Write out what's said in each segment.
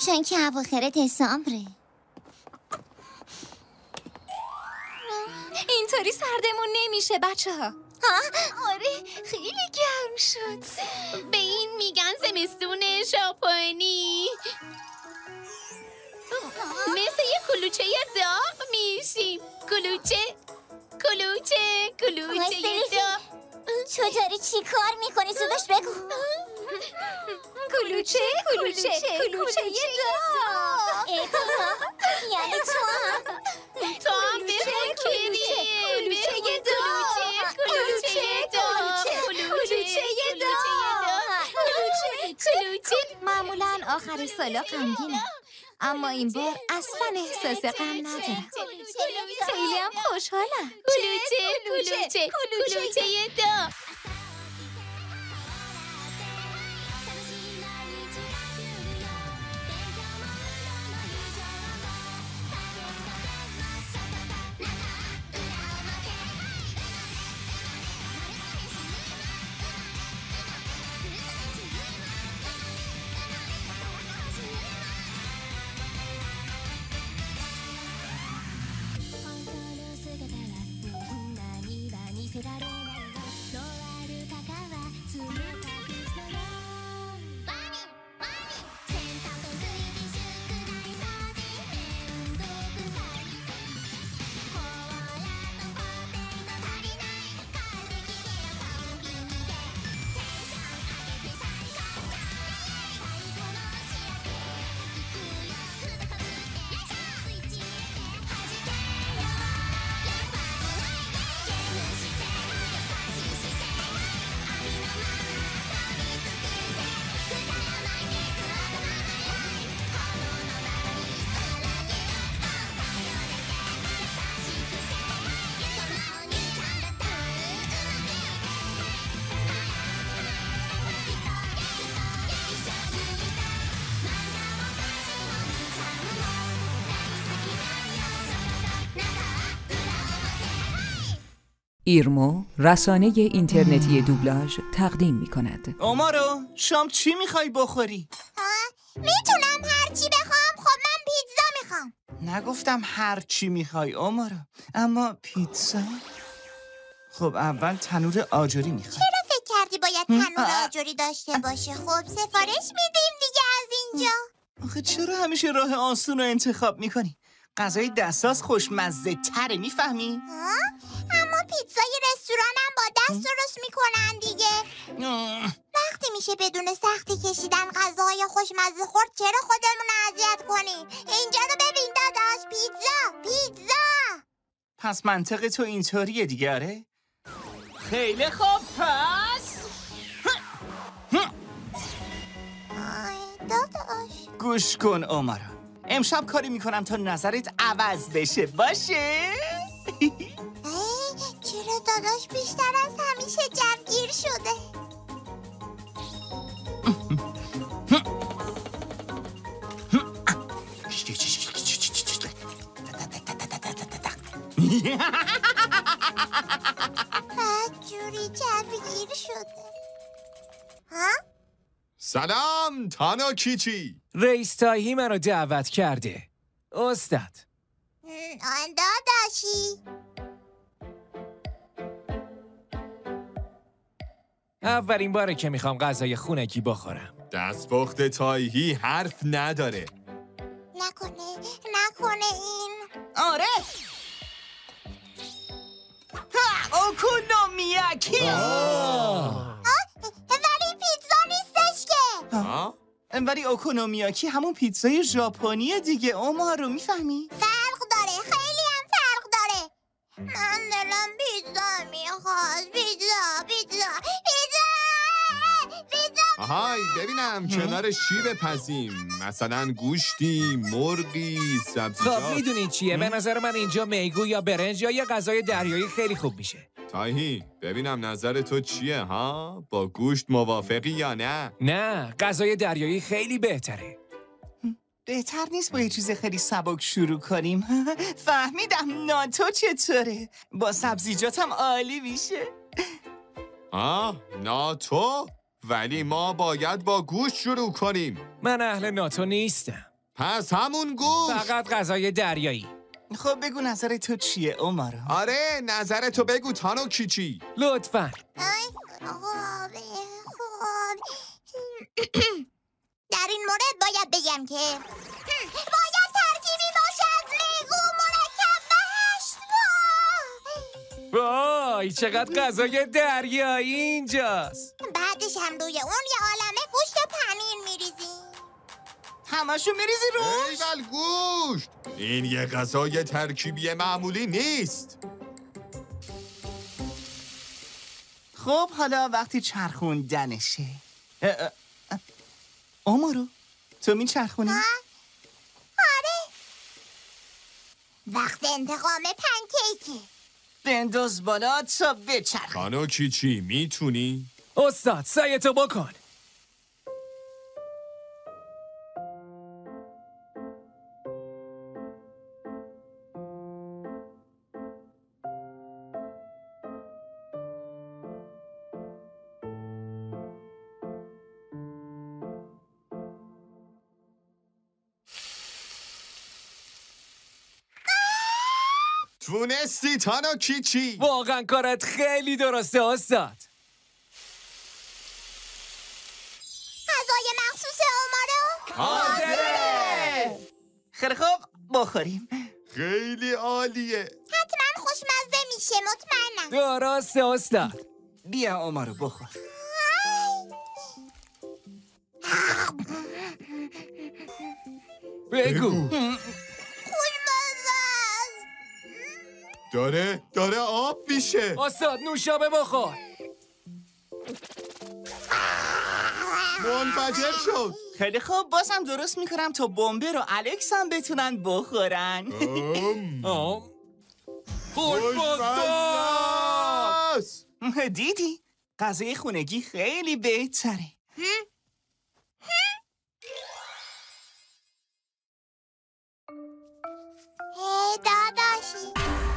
چون که اواخر دسامبره. اینطوری سردمون نمیشه بچه ها. آره خیلی گرم شد. به این میگن زمستون ژاپنی. مثل یه کلوچه داغ میشیم. کلوچه داغ. چطوری چی کار میکنی؟ زودش بگو. کلوچه داغ. یعنی تو هم بخون کریم. معمولاً آخر سالا غمگینم، اما این بار اصلا احساس غم ندارم. خیلی هم خوشحالم. کلوچه داغ. ایرمو رسانه اینترنتی دوبلاژ تقدیم می‌کند. اومارو شام چی میخوای بخوری؟ میتونم هر چی بخوام؟ خب من پیتزا میخوام. نگفتم هر چی میخوای اومارو، اما پیتزا؟ خب اول تنور آجری میخوای. چرا فکر کردی باید تنور آجری داشته باشه؟ خب سفارش میدیم دیگه از اینجا. آخه چرا همیشه راه آسون رو انتخاب میکنی؟ غذای دستاز خوشمزه تره، میفهمی؟ اما پیتزای رستورانم با دست درست میکنن دیگه. وقتی میشه بدون سختی کشیدن غذاهای خوشمزه خورد، چرا خودمون اذیت کنیم؟ اینجا رو ببین داداش، پیتزا. پس منطق تو اینطوریه دیگه. آره؟ خیلی خوب. پس داداش گوش کن اومارو، امشب کاری میکنم تا نظرت عوض بشه، باشه؟ چرا داداش بیشتر از همیشه جوگیر شده؟ بدجوری جوگیر شده. سلام تاناکیچی. رئیس تایهی منو دعوت کرده. استاد داداشی، اولین باره که میخوام غذای خونگی بخورم. دستپخت تایهی حرف نداره. نکنه این. آره اوکونومیاکی. ولی پیتزا نیستش که. ولی اوکونومیاکی همون پیتزای ژاپنیه دیگه اومارو، میفهمی؟ فرق داره، خیلی هم فرق داره. من دلم پیتزا میخواست. پیتزا. آهای ببینم کنارش چی بپزیم؟ مثلا گوشتی، مرغی، سبزیجات. خب میدونین چیه؟ به نظر من اینجا میگو یا برنج یا یه غذای دریایی خیلی خوب میشه. تایهی ببینم نظر تو چیه ها؟ با گوشت موافقی یا نه؟ نه، غذای دریایی خیلی بهتره. بهتر نیست با یه چیز خیلی سبک شروع کنیم؟ فهمیدم. ناتو چطوره؟ با سبزیجاتم عالی میشه. ناتو؟ ولی ما باید با گوشت شروع کنیم. من اهل ناتو نیستم. پس همون گوشت. فقط غذای دریایی. خب بگو نظر تو چیه اومارو؟ آره نظر تو بگو تانوکیچی. لطفاً. در این مورد باید بگم که باید ترکیبی باشد میگو مرکب و 8 وای چقدر غذای دریایی اینجاست. بعدش هم روی اون یه عالمه گوشت و پنیر میریزیم. همشو میریزی روش؟ ایول گوشت. این یه غذای ترکیبی معمولی نیست. خب حالا وقتی چرخوندنشه. اومارو تو میچرخونی؟ آره وقت انتقام پنکیکه. بنداز بالا تا بچرخ. تانوکیچی میتونی؟ استاد سعیتو بکن. تونستی تانوکیچی. واقعا کارت خیلی درسته استاد. غذای مخصوص اومارو حاضره. خیلی خوب بخوریم. خیلی عالیه. حتما خوشمزه میشه مطمئنم. درسته استاد. بیا اومارو بخور. بگو. خوشمزه است. داره آب میشه. استاد نوشابه بخور. منفجر شد. خیلی خوب بازم درست میکنم تا بمبه رو الکس هم بتونن بخورن. خوشمزه. دیدی؟ غذای خونگی خیلی بهتره. هی داداشی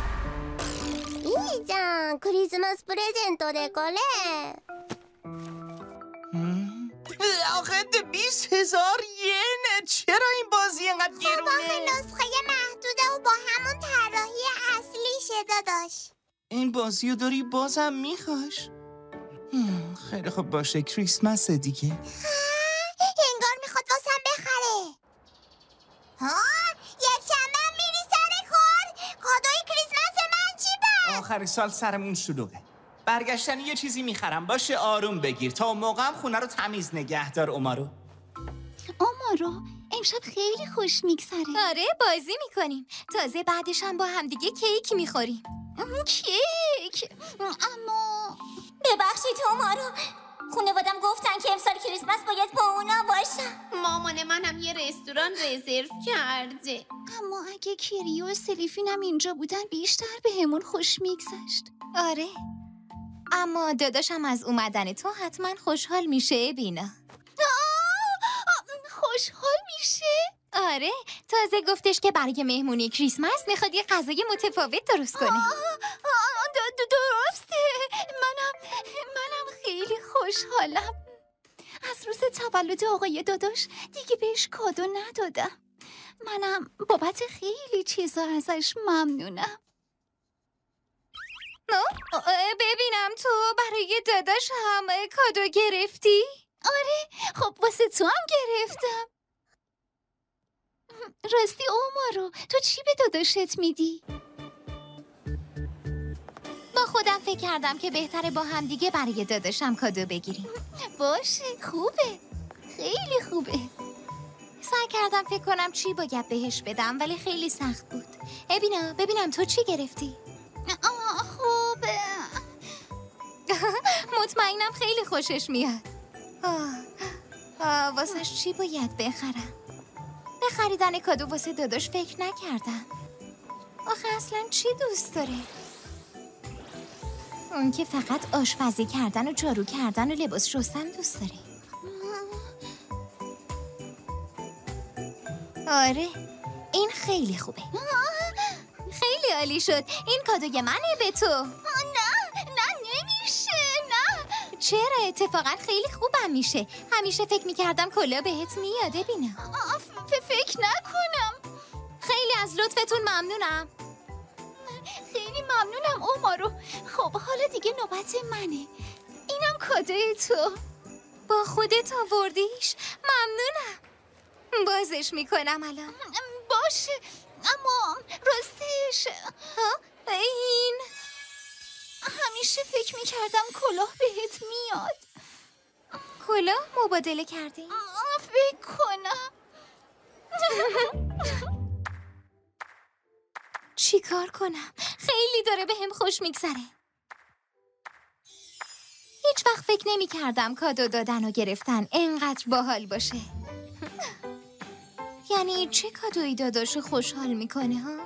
いいじゃんクリスマスプレゼントでこれ آخه 20,000 ین. چرا این بازی اینقدر آخه گرونه؟ نسخه محدوده و با همون طراحی اصلیشه داداش. این بازی رو داری بازم میخواش؟ خیلی خوب باشه کریسمس دیگه. انگار میخواد واسم بخره. یک شنبه میری سر کار. کادوی کریسمس من چی پس؟ آخر سال سرمون شلوغه. برگشتن یه چیزی میخرم. باشه آروم بگیر تا اون موقع هم خونه رو تمیز نگه دار اومارو. اومارو امشب خیلی خوش میگذره. آره بازی میکنیم. تازه بعدش هم با همدیگه کیک میخوریم. کیک. اما ببخشید اومارو. خانوادم گفتن که امسال کریسمس باید با اونا باشم. مامان منم یه رستوران رزرو کرده. اما اگه کیری و سلیفین هم اینجا بودن بیشتر به همون خوش میگذشت. آره اما داداشم از اومدن تو حتما خوشحال میشه بینا. خوشحال میشه؟ آره تازه گفتش که برای مهمونی کریسمس میخواد یه غذای متفاوت درست کنه. درسته. منم خیلی خوشحالم. از روز تولد آقای داداش دیگه بهش کادو ندادم. منم بابت خیلی چیزا ازش ممنونم. ببینم تو برای داداش هم کادو گرفتی؟ آره خب واسه تو هم گرفتم. راستی اومارو تو چی به داداشت میدی؟ با خودم فکر کردم که بهتره با هم دیگه برای داداشم کادو بگیریم. باشه خوبه. خیلی خوبه. سعی کردم فکر کنم چی باید بهش بدم ولی خیلی سخت بود. ببینم تو چی گرفتی؟ خوبه. مطمئنم خیلی خوشش میاد. واسش چی باید بخرم؟ به خریدن کادو واسه داداش فکر نکردم. آخه اصلا چی دوست داره؟ اون که فقط آشپزی کردن و جارو کردن و لباس شستن دوست داره. آره این خیلی خوبه. خیلی عالی شد. این کادوی منه به تو. نه نمیشه. نه چرا اتفاقا خیلی خوبم میشه. همیشه فکر میکردم کلاه بهت میاده بینم. فکر نکنم. خیلی از لطفتون ممنونم. خیلی ممنونم اومارو. خب حالا دیگه نوبت منه. اینم کادوی تو. با خودت آوردیش؟ ممنونم. بازش میکنم الان. باشه، اما راستش این همیشه فکر میکردم کلاه بهت میاد. کلاه مبادله کردی؟ فکر کنم. چی کار کنم؟ خیلی داره به هم خوش میگذره. هیچ وقت فکر نمی کردم کادو دادن و گرفتن انقدر باحال باشه. یعنی چه کادویی داداشو خوشحال میکنه ها؟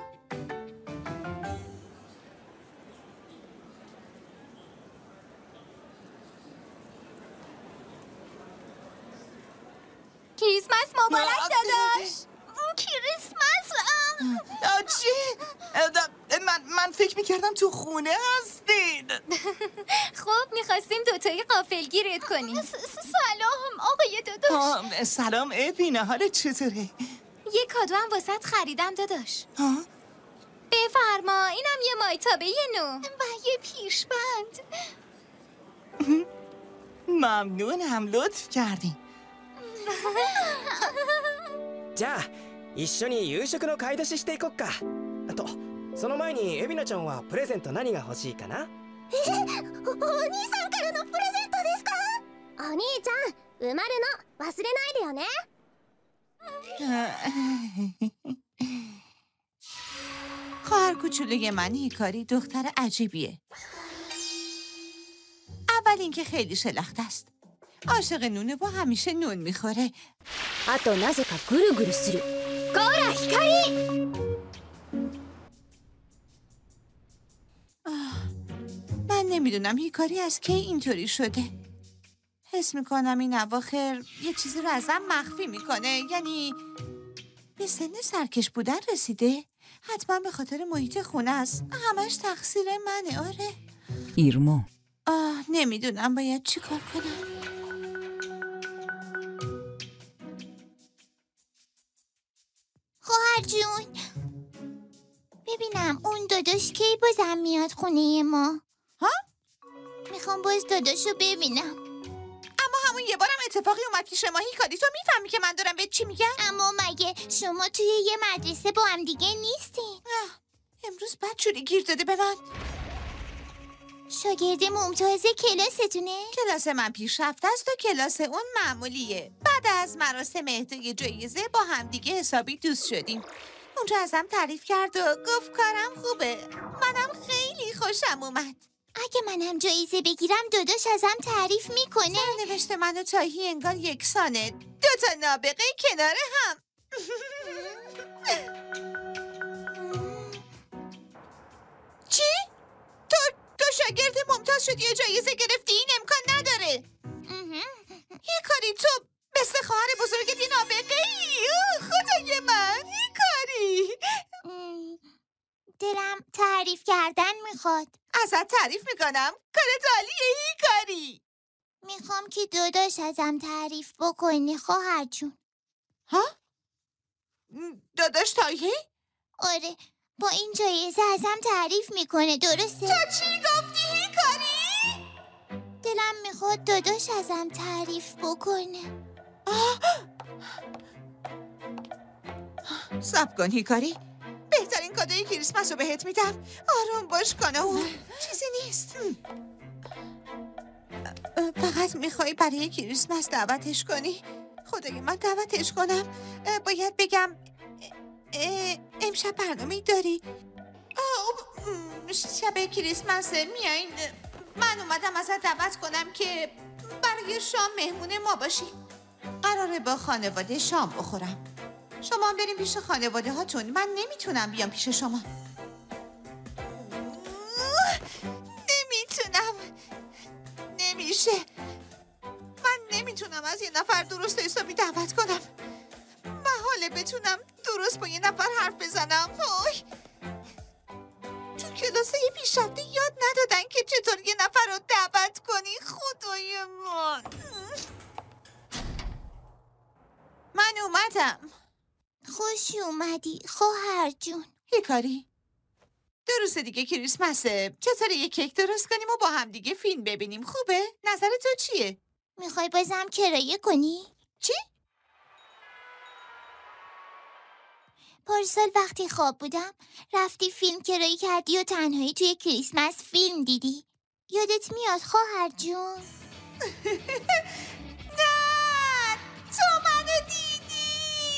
کریسمس مبارک داداش. کریسمس. چی؟ من فکر میکردم تو خونه هستید. خب میخواستیم دوتایی غافلگیرت کنیم. سلام آقای داداش. سلام ابینه، حالت چطوره؟ یه کادو هم واسط خریدم داداش. بفرما، اینم یه مایتابه نو و یه پیشبند. ممنونم، لطف کردین. じゃあ一緒に夕食の買い出ししていこっか。あとその前にエビナちゃんはプレゼント何が欲しいかな？ お兄さんからのプレゼントですか？お兄ちゃん、生まれの忘れないでよね。 خواهر کوچولوی من هیکاری دختر عجیبیه. اول اینکه خیلی شلخته است. عاشق نونه و همیشه نون میخوره. あとなぜかぐるぐるする。こら光！ من نمیدونم هیکاری از کی اینطوری شده. حس میکنم این اواخر یه چیزی رو ازم مخفی میکنه. یعنی به سن سرکش بودن رسیده. حتما به خاطر محیط خونه است. همش تقصیر منه. آره. ایرما. نمیدونم باید چی کار کنم. خواهر جون، ببینم اون داداش کی بازم میاد خونه ما؟ ها؟ میخوام باز داداشو ببینم. اما همون یه بارم اتفاقی اومد پیش ما. هیکاری تو میفهمی که من دارم به چی میگم؟ اما مگه شما توی یه مدرسه با هم دیگه نیستین؟ امروز بدجوری گیر داده به من. شاگرد ممتاز کلاستونه؟ کلاس من پیشرفته است و کلاس اون معمولیه. بعد از مراسم اهدای جایزه با همدیگه حسابی دوست شدیم. اونجا ازم تعریف کرد و گفت کارم خوبه. منم خیلی خوشم اومد. اگه منم جایزه بگیرم داداش ازم تعریف میکنه؟ سرنوشت من و تاهی انگار یکسانه. 2 تا نابغه کنار هم. چی؟ تو شاگرد ممتاز شدی و جایزه گرفتی؟ این امکان نداره. هیکاری تو مثل خواهر بزرگت یه نابغه ای. خدای من هیکاری. دلم تعریف کردن میخواد. ازت تعریف میکنم. کارت عالیه هیکاری. میخوام که داداش ازم تعریف بکنی خواهر جون. ها؟ داداش تایه؟ آره، با این جایزه ازم تعریف میکنه. درسته؟ تو چی گفتی هیکاری؟ دلم میخواد داداش ازم تعریف بکنه. صبر کن هیکاری. بهترین کادوی کریسمس رو بهت میدم. آروم باش کنه و چیزی نیست. فقط میخوای برای کریسمس دعوتش کنی؟ خدای من دعوتش کنم. باید بگم امشب برنامه‌ای داری؟ شب کریسمس میایین. من اومدم ازت دعوت کنم که برای شام مهمون ما باشی. قراره با خانواده شام بخورم. شما هم بریم پیش خانواده هاتون. من نمیتونم بیام پیش شما. نمیتونم. نمیشه. من نمیتونم از یه نفر درست حسابی دعوت کنم. محاله بتونم درست با یه نفر حرف بزنم. تو کلاسای پیشرفته یاد ندادن که چطور یه نفر رو دعوت کنی. خدایا من اومدم. خوش اومدی خواهر جون. هیکاری 2 روز دیگه کریسمسه. چطوره یه کیک درست کنیم و با هم دیگه فیلم ببینیم؟ خوبه؟ نظر تو چیه؟ میخوای بازم کرایه کنی؟ چی؟ پارسال وقتی خواب بودم رفتی فیلم کرایه کردی و تنهایی توی کریسمس فیلم دیدی. یادت میاد خواهر جون؟ نه تو منو دیدی.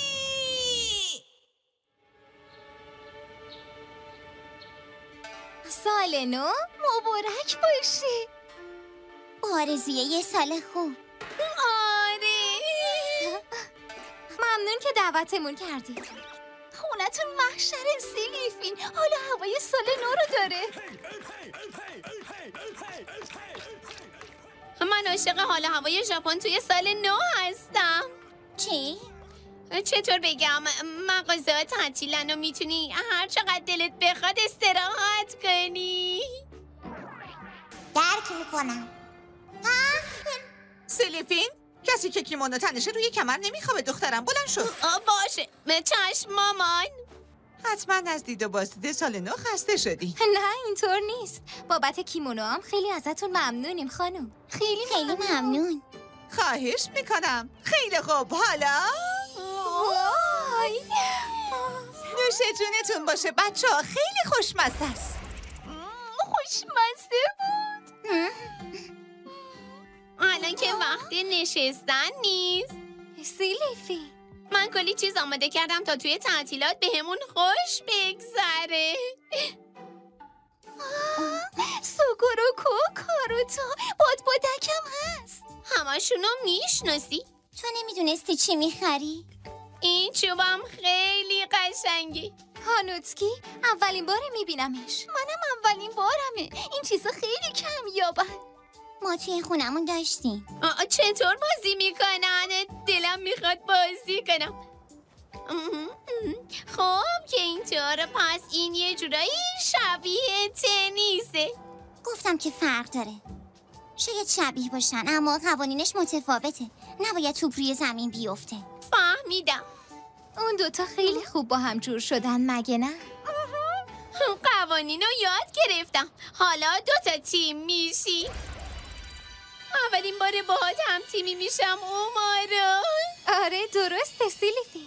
سال نو مبارک باشه. آرزوی یه سال خوب. آره. ممنون که دعوتمون کردید. خونتون محشر سیلیفین. حالا هوای سال نو رو داره. من عاشق حال هوای ژاپن توی سال نو هستم. چی؟ چطور بگم؟ مغازه‌ها تعطیلن و میتونی هر چقدر دلت بخواد استراحت کنی. درک میکنم. سیلیفین کسی که کیمونو تنشه روی کمر نمیخوابه دخترم. بلند شو. باشه چشم مامان. حتما از دید و بازدید سال نو خسته شدی. نه اینطور نیست. بابت کیمونو هم خیلی ازتون ممنونیم خانم. خیلی ممنون. خواهش میکنم. خیلی خوب. حالا وای. نوش جونتون باشه بچه ها. خیلی خوشمزه است. خوشمزه بود. الان که وقت نشستن نیست. سیلیفی من کلی چیز آماده کردم تا توی تعطیلات بهمون خوش بگذره. سوگوروکو، کاروتا، بادبادکم هست. همشونو میشناسی؟ تو نمیدونستی چی میخری؟ این چوبم خیلی قشنگه. هانوتسکی اولین بار میبینمش. منم اولین بارمه. این چیزا خیلی کمیابن. ما توی خونمون داشتیم. چطور بازی میکنن؟ دلم میخواد بازی کنم. خب که اینطور پس این یه جورایی شبیه تنیسه. گفتم که فرق داره. شاید شبیه باشن اما قوانینش متفاوته. نباید توپ روی زمین بیفته. فهمیدم. اون دوتا خیلی خوب با هم جور شدن مگه نه؟ قوانین رو یاد گرفتم. حالا 2 تیم میشی. اولین بار باهات هم تیمی میشم اومارا. آره درسته سیلیفی.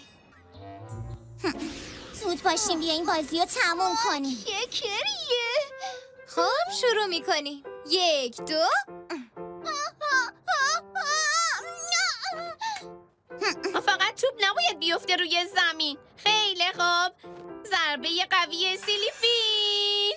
زود باشیم بیاین بازی رو تموم کنیم. یه کریه. خب شروع میکنیم. 1 2. فقط توپ نباید بیفته روی زمین. خیلی خوب. ضربه قوی سیلیفین.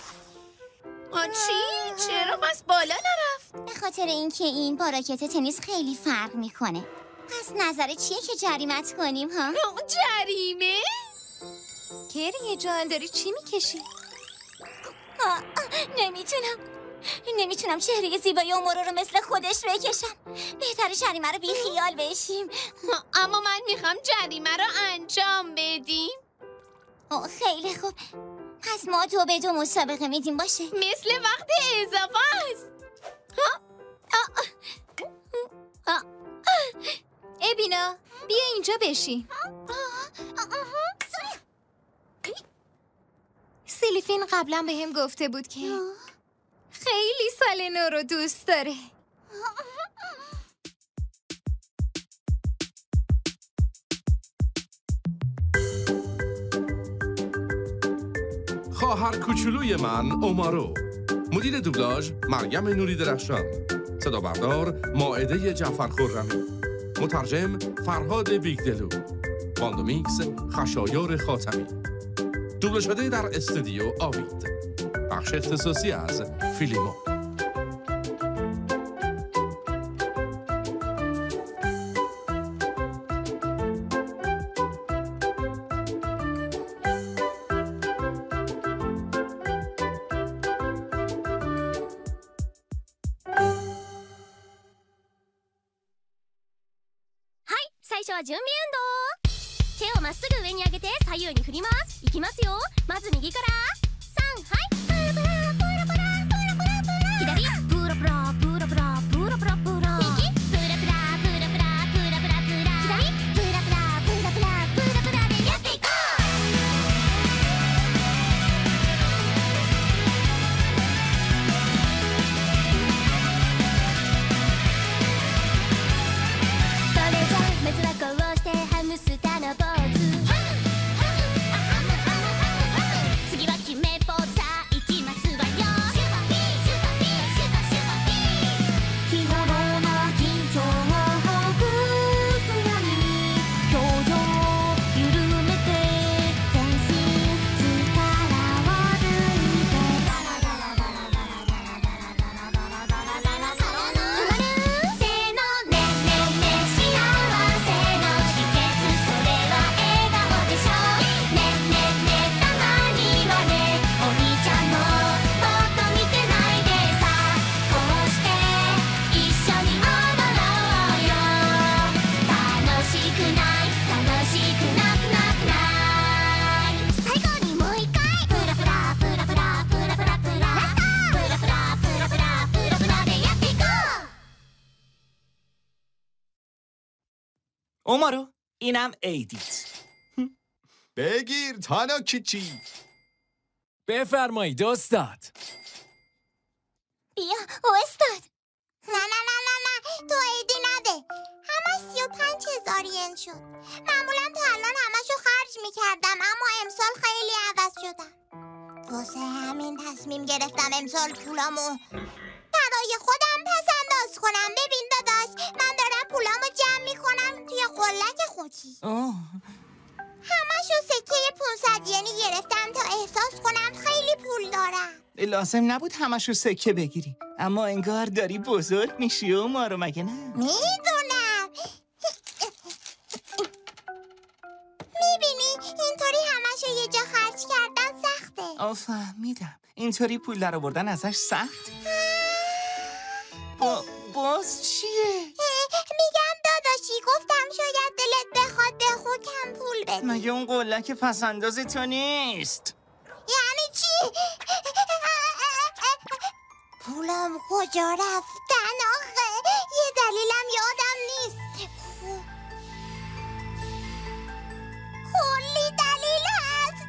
چی؟ چرا پس بالا نرفت؟ به خاطر اینکه این با راکت تنیس خیلی فرق میکنه. پس نظرت چیه که جریمت کنیم ها؟ جریمه؟ کریه جان داری چی میکشی؟ نمیتونم چهره زیبای اومورو رو مثل خودش بکشم. بهتره جریمه رو بی خیال بشیم. اما من میخوام جریمه رو انجام بدیم. خیلی خوب. پس ما 2-2 مسابقه میدیم باشه. مثل وقت اضافه است. ابینا بیا اینجا بشین. سیلیفین قبلا به هم گفته بود که خیلی سال نو رو دوست داره. خواهر کوچولوی من اومارو. مدیر دوبلاژ مریم نوری درخشان. صدا بردار مائده جعفر خرمی. مترجم فرهاد بیگدلو. باندومیکس خشایار خاتمی. دوبله شده در استودیو آوید. بخش اختصاصی از فیلیمو. اومارو اینم ایدیت. بگیر تاناکیچی. بفرمایید استاد. بیا استاد. نه تو ایدی نده. همه 35,000 ین شد. معمولا تا الان همشو خرج میکردم اما امسال خیلی عوض شدم. واسه همین تصمیم گرفتم امسال پولامو برای خودم پس انداز کنم. ببین داداش من دارم پولامو جمع میکنم توی قلک خوکی. همشو سکه 500 ینی گرفتم تا احساس کنم خیلی پول دارم. لازم نبود همشو سکه بگیری، اما انگار داری بزرگ میشی اومارو، مگه نه؟ میدونم. میبینی اینطوری همشو یه جا خرج کردن سخته. فهمیدم. اینطوری پول در آوردن ازش سخت؟ باز چیه؟ میگم داداشی گفتم شاید دلت بخواد به خوکم پول بدی. مگه اون قلک پسنداز تو نیست؟ یعنی چی؟ پولم کجا رفتن آخه؟ یه دلیلم یادم نیست. کلی دلیل هست.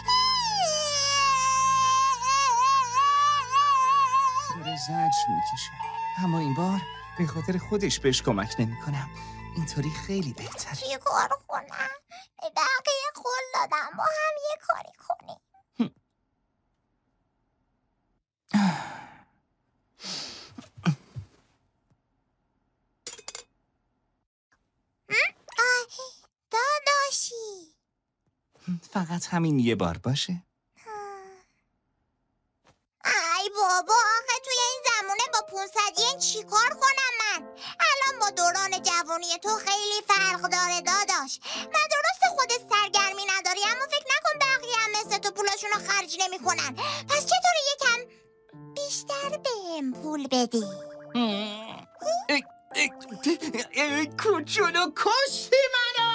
داره زجر میکشه، اما این بار به خاطر خودش بهش کمک نمیکنم. اینطوری خیلی بهتره. چی کار کنم؟ به بقیه قول دادم با هم یه کاری کنیم. داداشی فقط همین یه بار باشه. ای بابا آخه توی این زمونه با 500 ین چی کار کنم من؟ الان با دوران جوانی تو خیلی فرق داره داداش. من درسته خودت سرگرمی نداری اما فکر نکن بقیه هم مثل تو پولاشونو خرج نمی کنن. پس چطور یکم بیشتر بهم پول بدی؟ کوچولو کشتی منو.